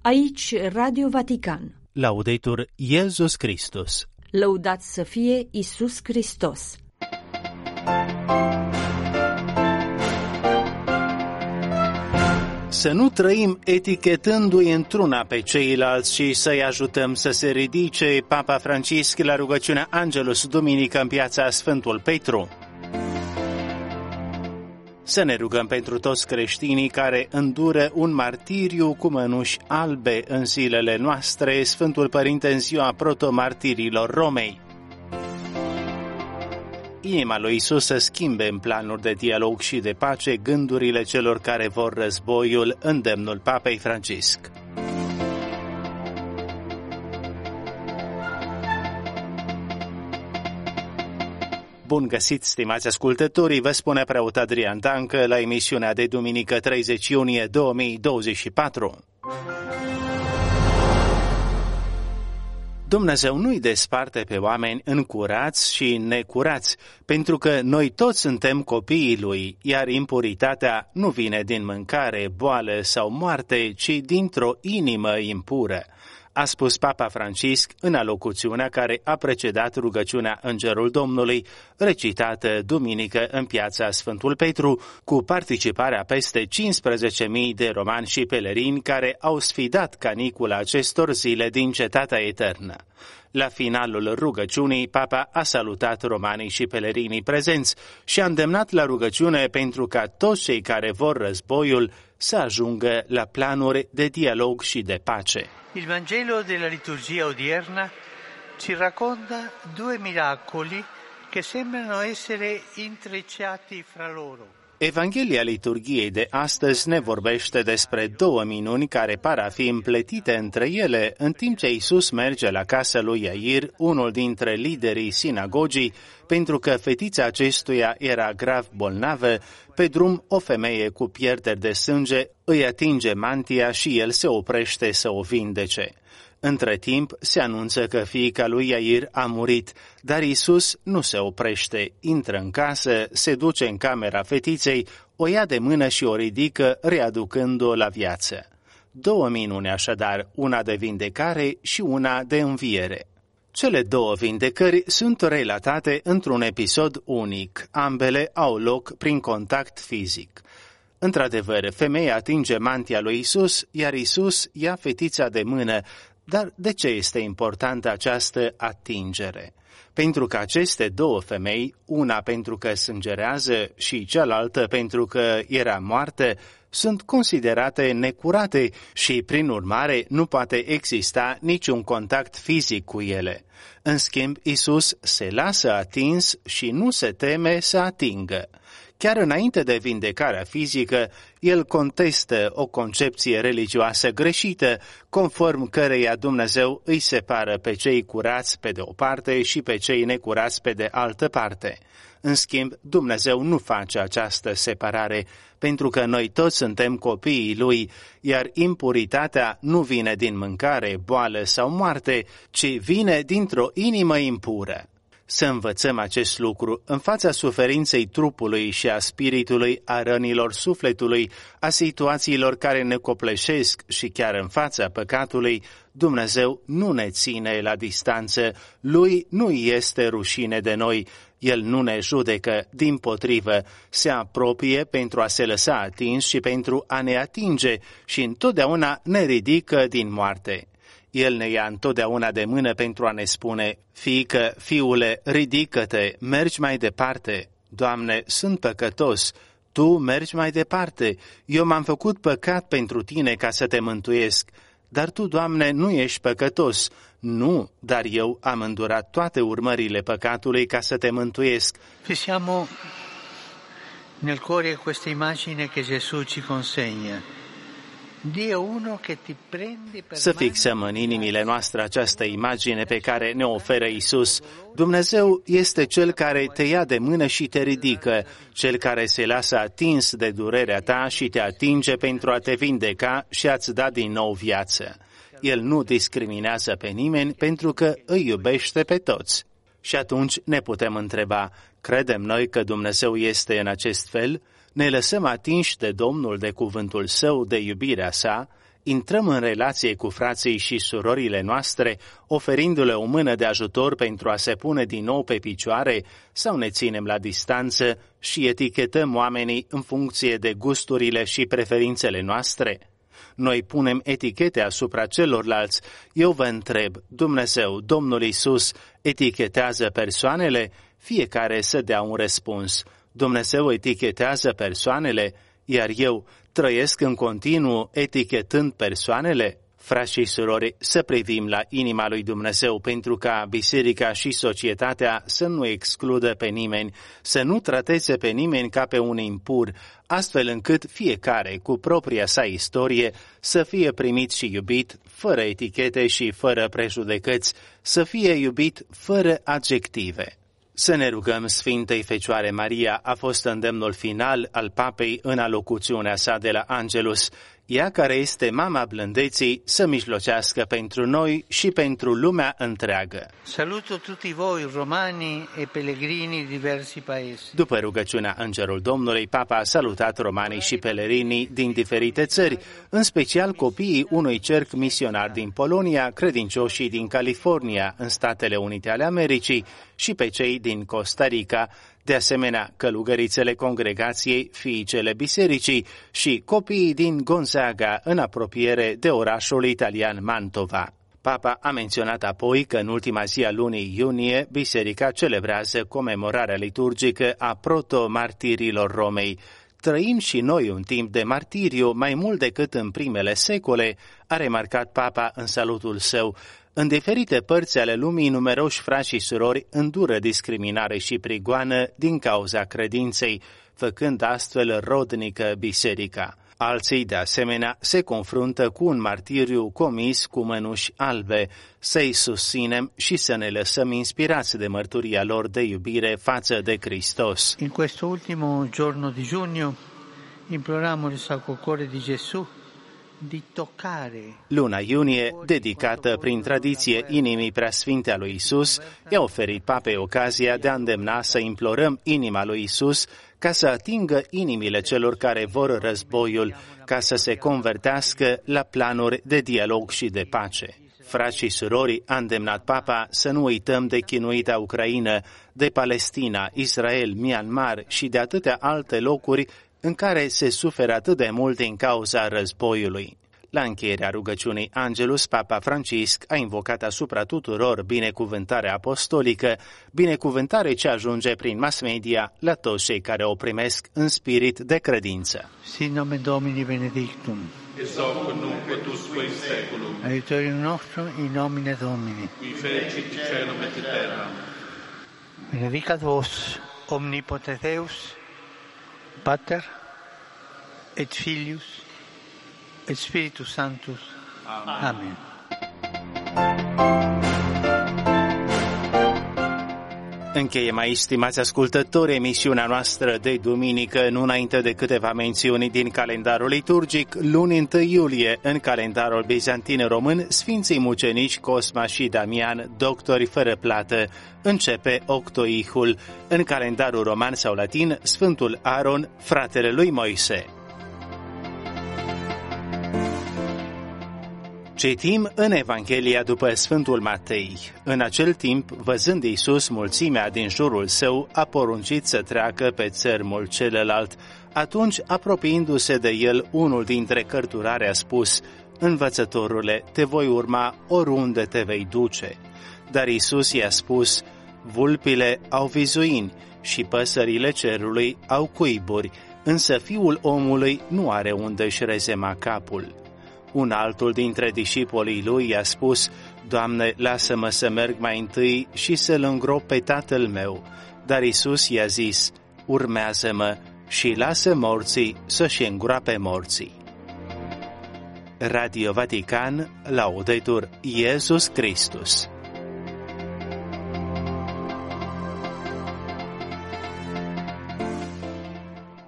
Aici Radio Vatican. Laudetur Iesus Christus. Lăudat să fie Iisus Hristos. Să nu trăim etichetându-i într-una pe ceilalți și să-i ajutăm să se ridice. Papa Francisc la rugăciunea Angelus duminică în piața Sfântul Petru. Să ne rugăm pentru toți creștinii care îndură un martiriu cu mănuși albe în zilele noastre, Sfântul Părinte în ziua protomartirilor Romei. Inima lui Iisus să schimbe în planuri de dialog și de pace gândurile celor care vor războiul, îndemnul Papei Francisc. Bun găsit, stimați ascultătorii, vă spune preot Adrian Dancă la emisiunea de duminică 30 iunie 2024. Dumnezeu nu-i desparte pe oameni în curați și necurați, pentru că noi toți suntem copiii Lui, iar impuritatea nu vine din mâncare, boală sau moarte, ci dintr-o inimă impură, a spus Papa Francisc în alocuțiunea care a precedat rugăciunea Îngerul Domnului, recitată duminică în piața Sfântul Petru, cu participarea peste 15.000 de romani și pelerini care au sfidat canicula acestor zile din Cetatea Eternă. La finalul rugăciunii, Papa a salutat romanii și pelerinii prezenți și a îndemnat la rugăciune pentru ca toți cei care vor războiul să ajungă la planuri de dialog și de pace. Il Vangelo della liturgia odierna ci racconta due miracoli che sembrano essere intrecciati fra loro. Evanghelia liturgiei de astăzi ne vorbește despre două minuni care par a fi împletite între ele, în timp ce Iisus merge la casa lui Iair, unul dintre liderii sinagogii, pentru că fetița acestuia era grav bolnavă. Pe drum, o femeie cu pierderi de sânge îi atinge mantia și el se oprește să o vindece. Între timp, se anunță că fiica lui Iair a murit, dar Iisus nu se oprește, intră în casă, se duce în camera fetiței, o ia de mână și o ridică, readucând-o la viață. Două minuni așadar, una de vindecare și una de înviere. Cele două vindecări sunt relatate într-un episod unic, ambele au loc prin contact fizic. Într-adevăr, femeia atinge mantia lui Iisus, iar Iisus ia fetița de mână. Dar de ce este importantă această atingere? Pentru că aceste două femei, una pentru că sângerează și cealaltă pentru că era moartă, sunt considerate necurate și, prin urmare, nu poate exista niciun contact fizic cu ele. În schimb, Iisus se lasă atins și nu se teme să atingă. Chiar înainte de vindecarea fizică, el contestă o concepție religioasă greșită, conform căreia Dumnezeu îi separă pe cei curați pe de o parte și pe cei necurați pe de altă parte. În schimb, Dumnezeu nu face această separare, pentru că noi toți suntem copiii Lui, iar impuritatea nu vine din mâncare, boală sau moarte, ci vine dintr-o inimă impură. Să învățăm acest lucru în fața suferinței trupului și a spiritului, a rănilor sufletului, a situațiilor care ne copleșesc și chiar în fața păcatului. Dumnezeu nu ne ține la distanță, Lui nu este rușine de noi, El nu ne judecă, dimpotrivă, se apropie pentru a se lăsa atins și pentru a ne atinge și întotdeauna ne ridică din moarte. El ne ia întotdeauna de mână pentru a ne spune: fiică, fiule, ridică-te, mergi mai departe. Doamne, sunt păcătos, Tu mergi mai departe. Eu m-am făcut păcat pentru Tine ca să Te mântuiesc, dar Tu, Doamne, nu ești păcătos. Nu, dar eu am îndurat toate urmările păcatului ca să Te mântuiesc. Fissiamo nel cuore questa immagine che Gesù ci consegna. Să fixăm în inimile noastre această imagine pe care ne oferă Iisus. Dumnezeu este Cel care te ia de mână și te ridică, Cel care se lasă atins de durerea ta și te atinge pentru a te vindeca și a-ți da din nou viață. El nu discriminează pe nimeni pentru că îi iubește pe toți. Și atunci ne putem întreba, credem noi că Dumnezeu este în acest fel? Ne lăsăm atinși de Domnul, de cuvântul Său, de iubirea Sa? intrăm în relație cu frații și surorile noastre, oferindu-le o mână de ajutor pentru a se pune din nou pe picioare, sau ne ținem la distanță și etichetăm oamenii în funcție de gusturile și preferințele noastre? Noi punem etichete asupra celorlalți. Eu vă întreb, Dumnezeu, Domnul Iisus, etichetează persoanele? Fiecare să dea un răspuns. Dumnezeu etichetează persoanele, iar eu trăiesc în continuu etichetând persoanele? Frați și surori, să privim la inima lui Dumnezeu pentru ca biserica și societatea să nu excludă pe nimeni, să nu trateze pe nimeni ca pe un impur, astfel încât fiecare, cu propria sa istorie, să fie primit și iubit, fără etichete și fără prejudecăți, să fie iubit fără adjective. Să ne rugăm Sfintei Fecioare Maria a fost îndemnul final al Papei în alocuțiunea sa de la Angelus, ea care este mama blândeții să mijlocească pentru noi și pentru lumea întreagă. Saluto tutti voi romani e pellegrini di diversi paesi. După rugăciunea Îngerul Domnului, Papa a salutat romanii și pelerinii din diferite țări, în special copiii unui cerc misionar din Polonia, credincioșii din California, în Statele Unite ale Americii, și pe cei din Costa Rica, de asemenea călugărițele congregației, fiicele bisericii și copiii din Gonzaga, în apropiere de orașul italian Mantova. Papa a menționat apoi că în ultima zi a lunii iunie, biserica celebrează comemorarea liturgică a proto-martirilor Romei. Trăim și noi un timp de martiriu mai mult decât în primele secole, a remarcat Papa în salutul său. În diferite părți ale lumii, numeroși frați și surori îndură discriminare și prigoană din cauza credinței, făcând astfel rodnică biserica. Alții, de asemenea, se confruntă cu un martiriu comis cu mănuși albe. Să-i susținem și să ne lăsăm inspirați de mărturia lor de iubire față de Hristos. In questo ultimo giorno di giugno imploriamo il Sacro Cuore di Gesù di toccare. Luna iunie, dedicată prin tradiție inimii preasfinte a lui Isus, i-a oferit Papei ocazia de a îndemna să implorăm inima lui Isus ca să atingă inimile celor care vor războiul, ca să se convertească la planuri de dialog și de pace. Frați și surori, a îndemnat Papa să nu uităm de chinuita Ucraina, de Palestina, Israel, Myanmar și de atâtea alte locuri în care se suferă atât de mult din cauza războiului. La încheierea rugăciunii Angelus, Papa Francisc a invocat asupra tuturor binecuvântarea apostolică, binecuvântare ce ajunge prin mass media la toți cei care o primesc în spirit de credință. Sin nomen Domini benedictum. Et hoc nunc et usque in saeculum. Aiutorium nostrum in nomine Domini. Qui fecit caelum et terra. Benedicat vos omnipotens Deus, Pater et Filius et Spiritus Sanctus. Amen. Încheiem aici, stimați ascultători, emisiunea noastră de duminică, nu înainte de câteva mențiuni din calendarul liturgic. Luni 1 iulie, în calendarul bizantin român, Sfinții Mucenici Cosma și Damian, doctori fără plată. Începe octoihul. În calendarul roman sau latin, Sfântul Aron, fratele lui Moise. Citim în Evanghelia după Sfântul Matei. În acel timp, văzând Iisus mulțimea din jurul său, a poruncit să treacă pe țărmul celălalt. Atunci, apropiindu-se de el, unul dintre cărturari a spus: Învățătorule, te voi urma oriunde te vei duce. Dar Iisus i-a spus: Vulpile au vizuini și păsările cerului au cuiburi, însă Fiul omului nu are unde își rezema capul. Un altul dintre discipolii lui i-a spus: Doamne, lasă-mă să merg mai întâi și să-l îngrop pe tatăl meu. Dar Iisus i-a zis: Urmează-mă și lasă morții să-și îngroape morții. Radio Vatican, Laudetur Iesus Christus.